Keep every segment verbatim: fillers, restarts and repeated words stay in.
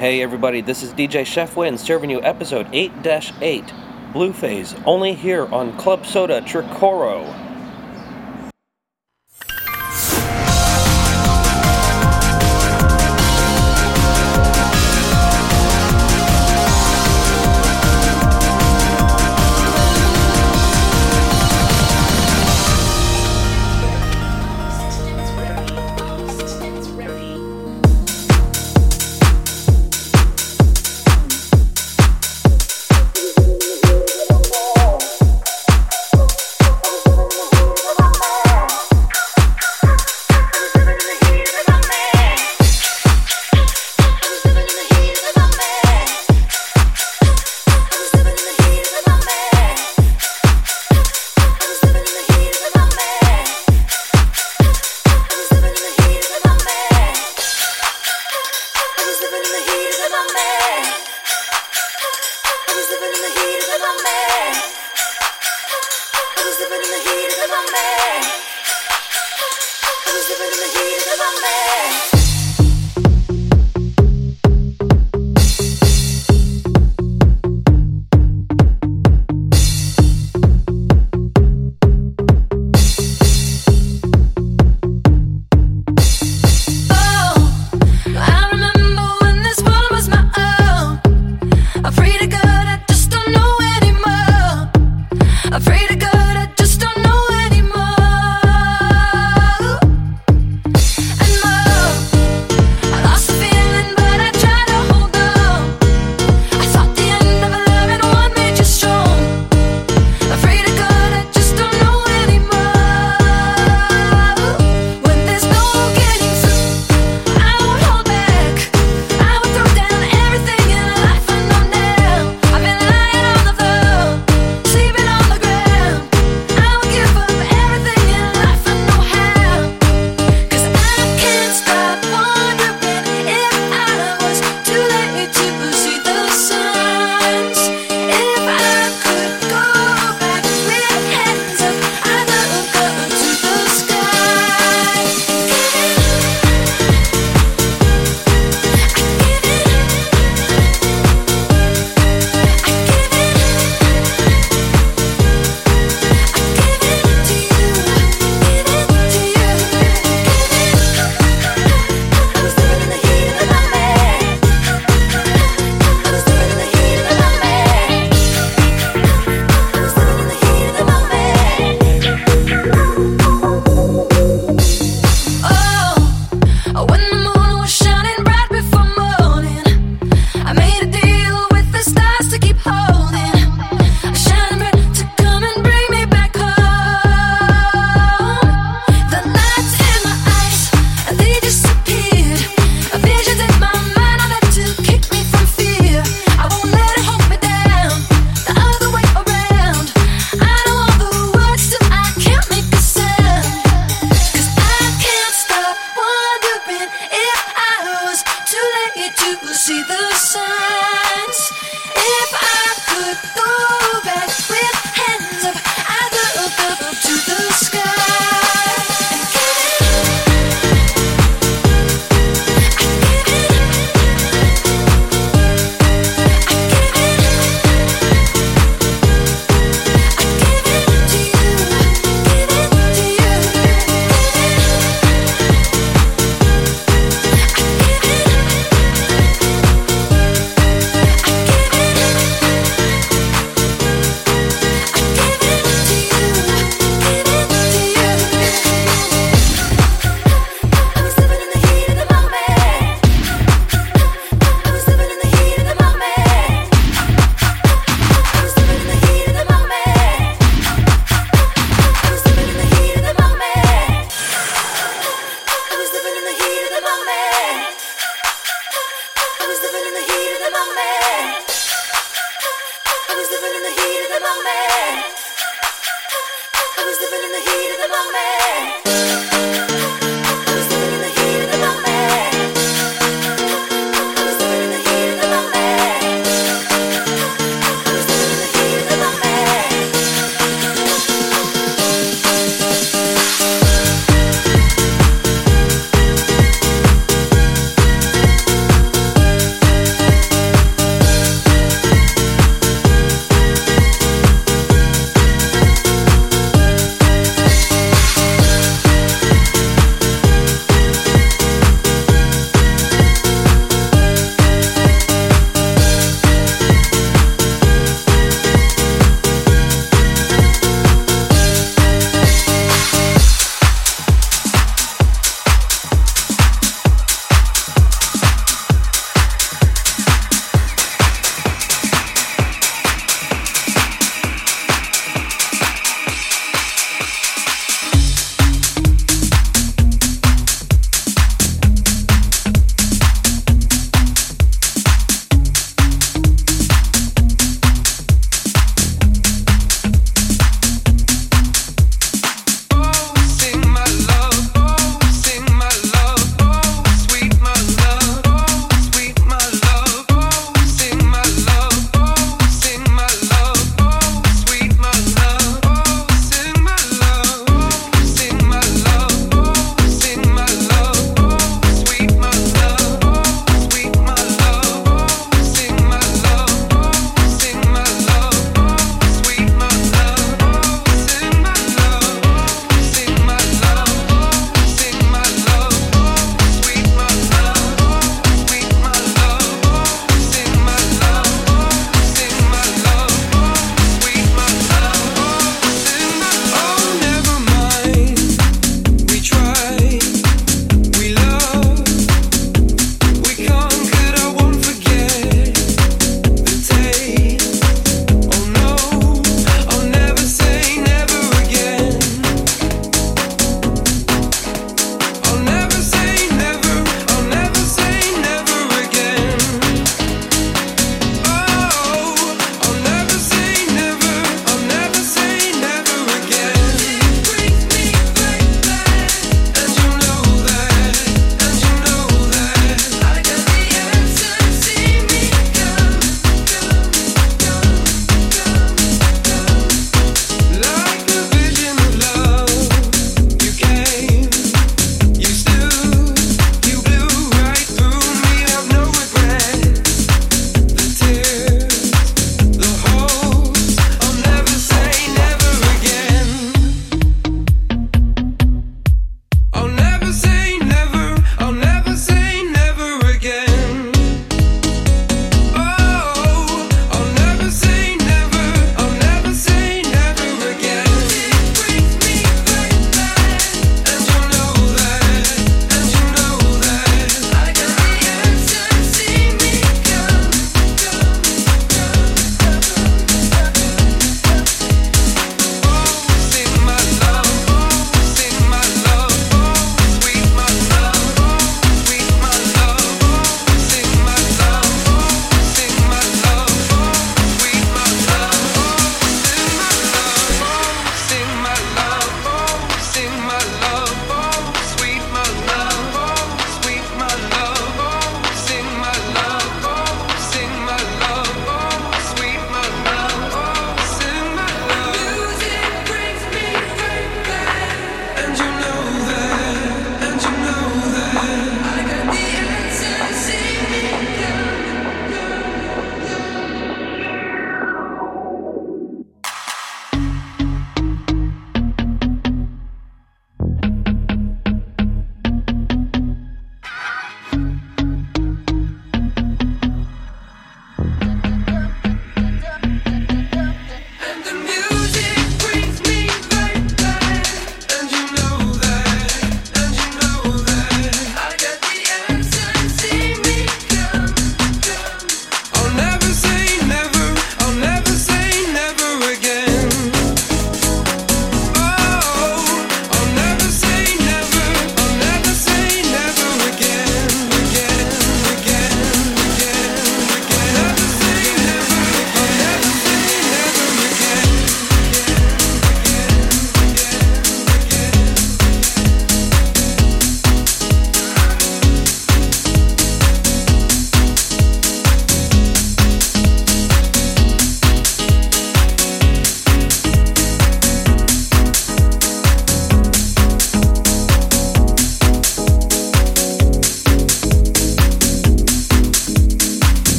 Hey everybody, this is D J Chef Win serving you episode eight dash eight, Blue Phase, only here on Club Soda Tricoro.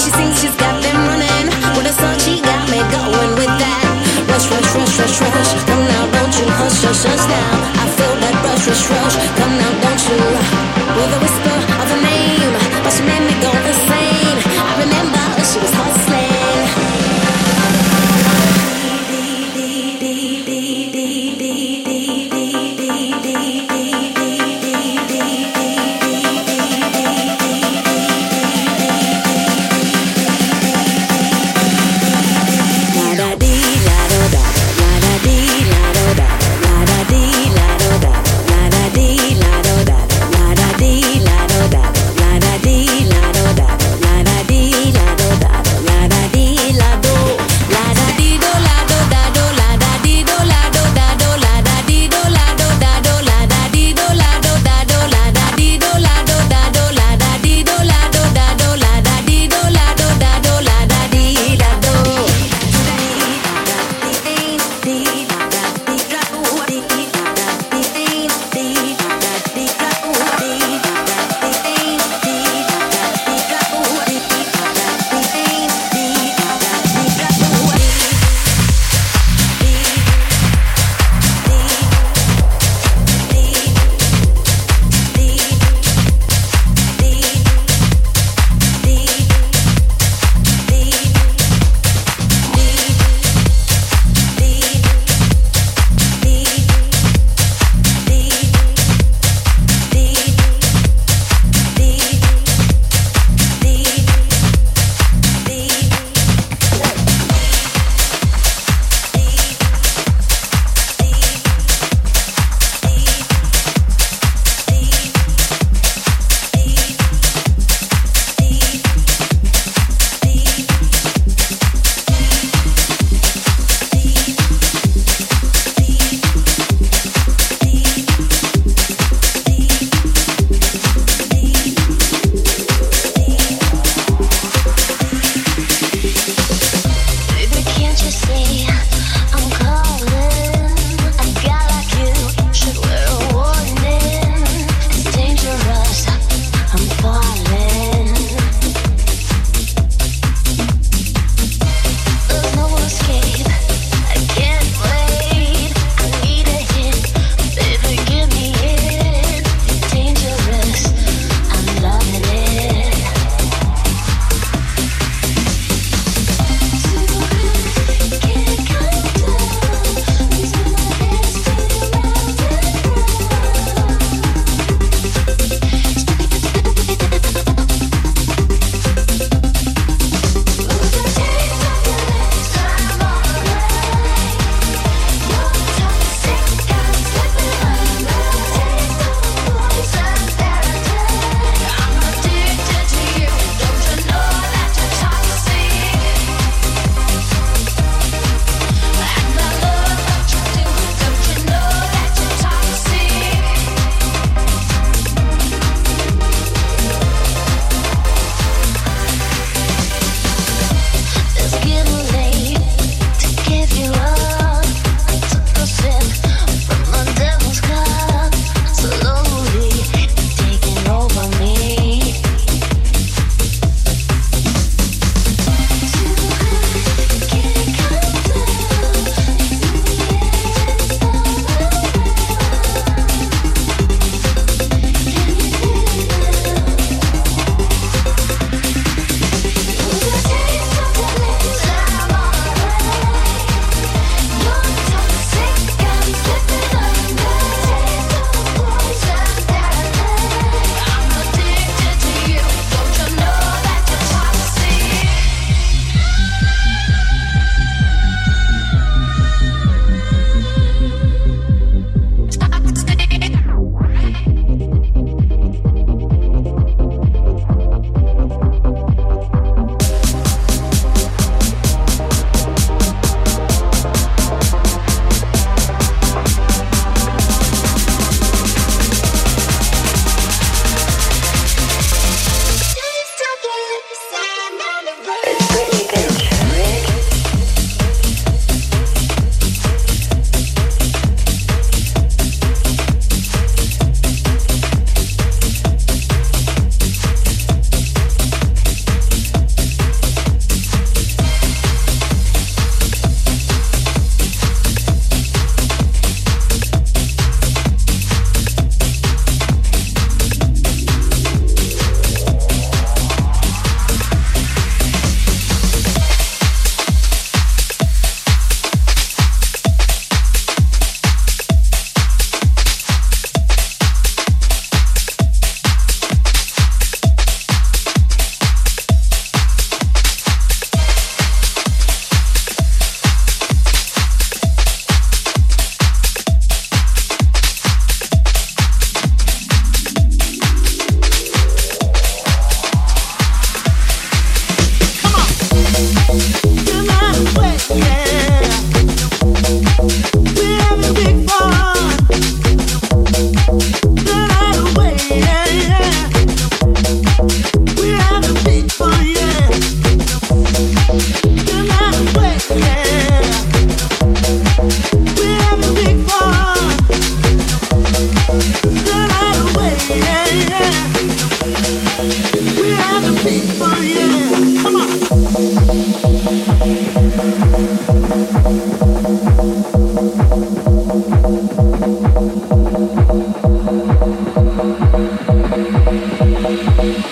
she sings, she's got them running. With a song, she got me going with that. Rush, rush, rush, rush, rush. Come now, don't you hush, hush, hush now. I feel that rush, rush, rush. Come now, don't you. With a whisper of a name, but she made me go insane. I remember she was hustling. La da dee, la do da, la da dee, la do da, la da dee, la do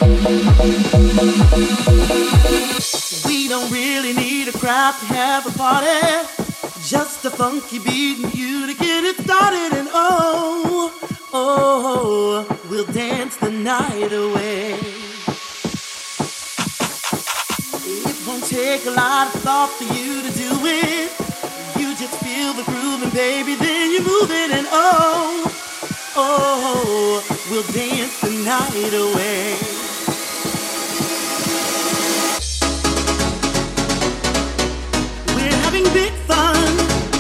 We don't really need a crowd to have a party. Just a funky beat and you to get it started. And oh, oh, we'll dance the night away. It won't take a lot of thought for you to do it. You just feel the groove and baby, then you move it. And oh, oh, we'll dance the night away. We're having big fun.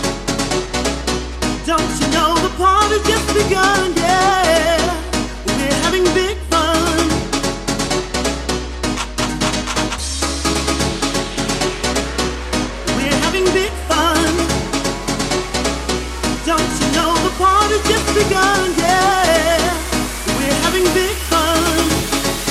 Don't you know the party's just begun? Yeah, we're having big fun. We're having big fun. Don't you know the party's just begun? Yeah, we're having big fun.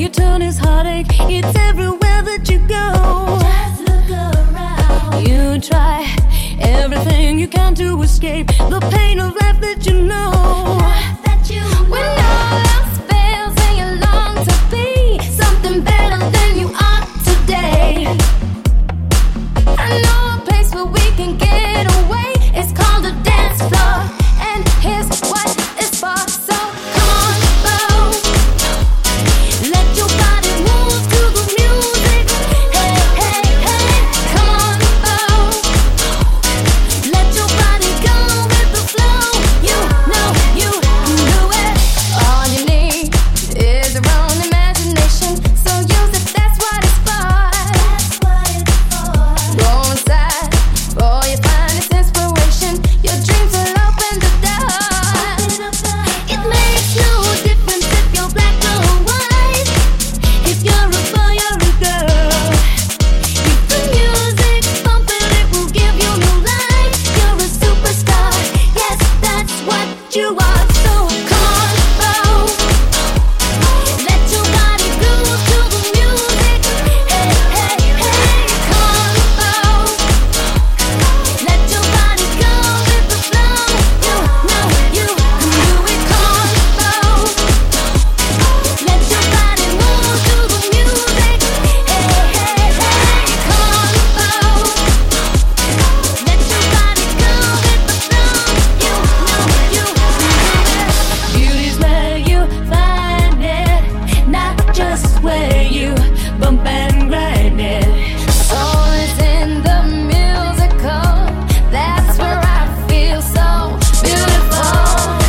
your turn is heartache. It's everywhere that you go. Just look around. You try everything you can to escape the pain of life that you know. That you know. When all else fails and you long to be something better than you are today. I know a place where we can get away. It's called a dance floor, and here's what it's for. So come on, bow. Let your body move to the music. Hey, hey, hey, come on, bow. Let your body go with the flow. You know you can do it. All you need is your own imagination. So use it, that's what it's for. That's what it's for. Go inside, for your finest inspiration. Your dreams will open the door. It makes no difference if you're black or white. If you're a boy or a girl. If the music's pumping, it will give you new life. You're a superstar. Yes, that's what you are. So come on, bow. Let your body groove to the music. Hey, hey, hey, come on, bow. Let your body go with the flow. You know you can do it. Come on, bow. Let your body move to the music. Hey, hey, hey, come on, bow. Let your body go with the flow. You know you can do it. Beauty's where you find it, not just where you bump and grind it. Soul is in the musical. That's where I feel so beautiful,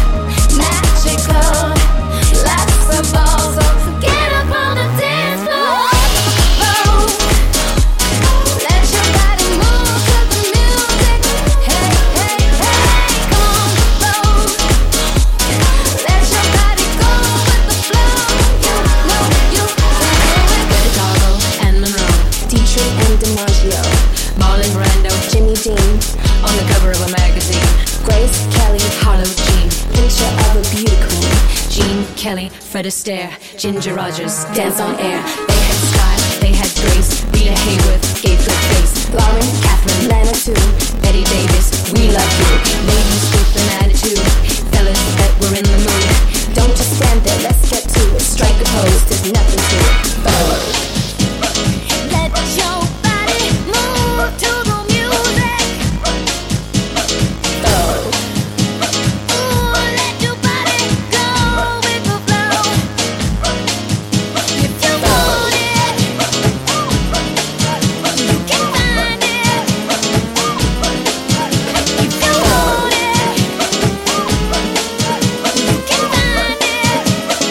magical. Lots of balls, so get up on the dance floor. Let your body move to the music. Hey, hey, hey, come on, flow. Let your body go with the flow. You know you can do it. Chicago and Monroe, Dietrich and DiMaggio, Marlon Brando, Jimmy Dean, on the cover of a magazine. Grace Kelly, Harlow Jean, picture of a beauty queen. Jean Kelly, Fred Astaire, Ginger Rogers, dance on air. They had style, they had grace. Rita Hayworth gave good face. Lauren, Catherine, Lana too. Betty Davis, we love you. Ladies with an attitude, fellas that were in the mood. Don't just stand there, let's get to it. Strike a pose, there's nothing to it. Oh. Let your body move to the music. Oh. Ooh, let your body go with the flow. If you want it, you can find it. If you want it, you can find it.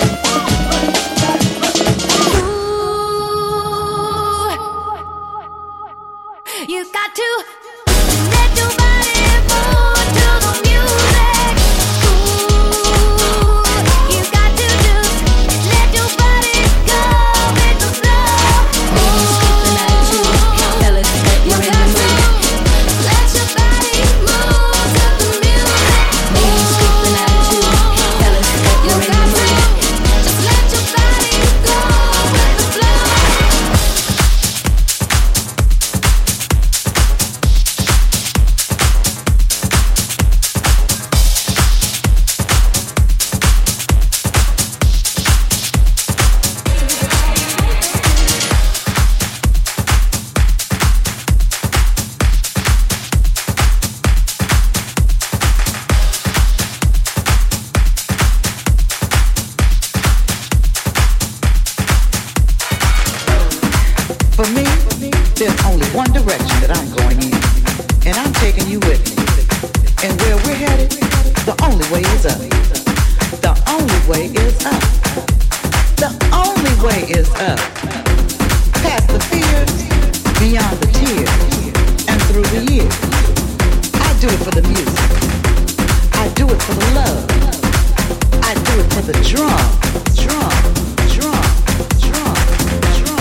Ooh, you got to let your body move to the music. Ooh, you got to just let your body go with the flow. Ladies with an attitude, fellas that were in the mood. Let your body move to the music. Ladies with an attitude, fellas that were in the mood. Just let your body go with the flow. For me, there's only one direction that I'm going in, and I'm taking you with me. And where we're headed, the only way is up. The only way is up. The only way is up. Past the fears, beyond the tears, and through the years. I do it for the music. I do it for the love. I do it for the drum, drum, drum, drum, drum.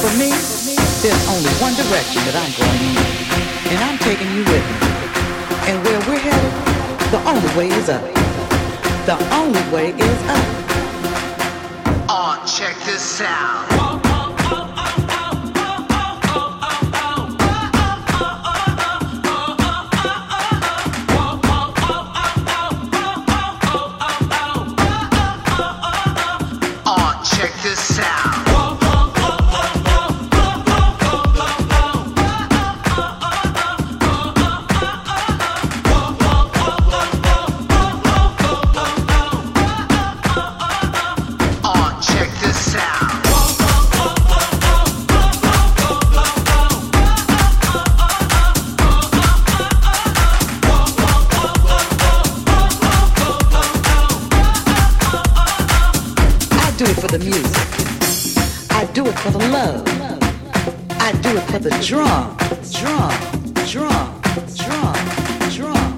For me, there's only one direction that I'm going in, and I'm taking you with me. And where we're headed, the only way is up. The only way is up. Oh, check this out. The music. I do it for the love. I do it for the drum, drum, drum, drum, drum.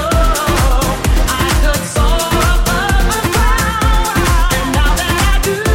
Do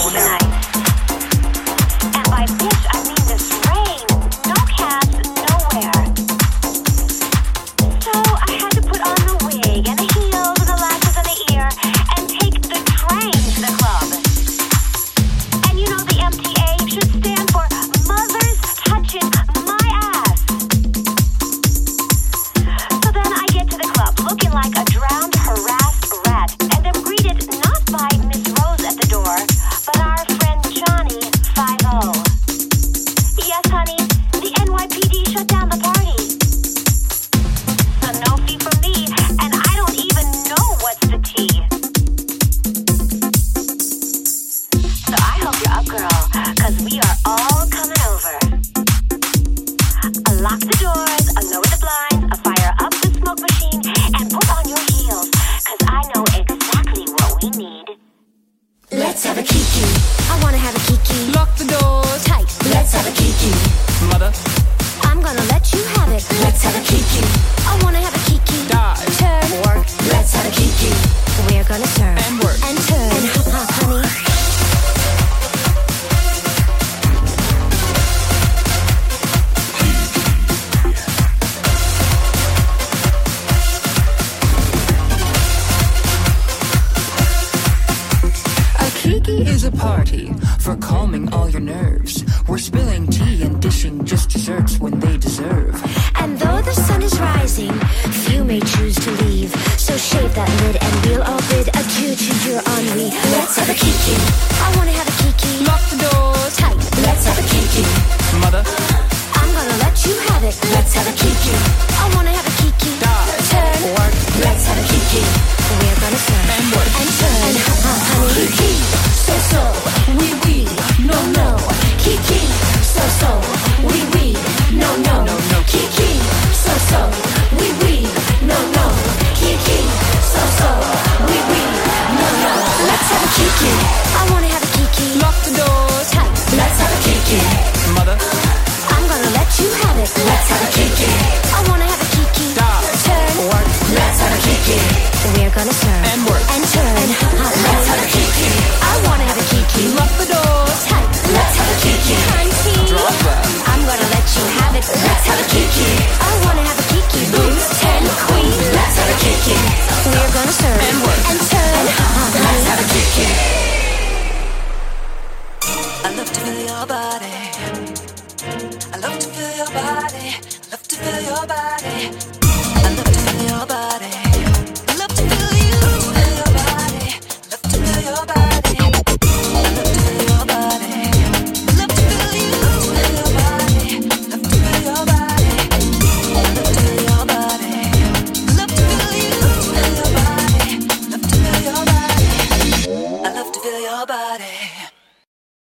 Your body.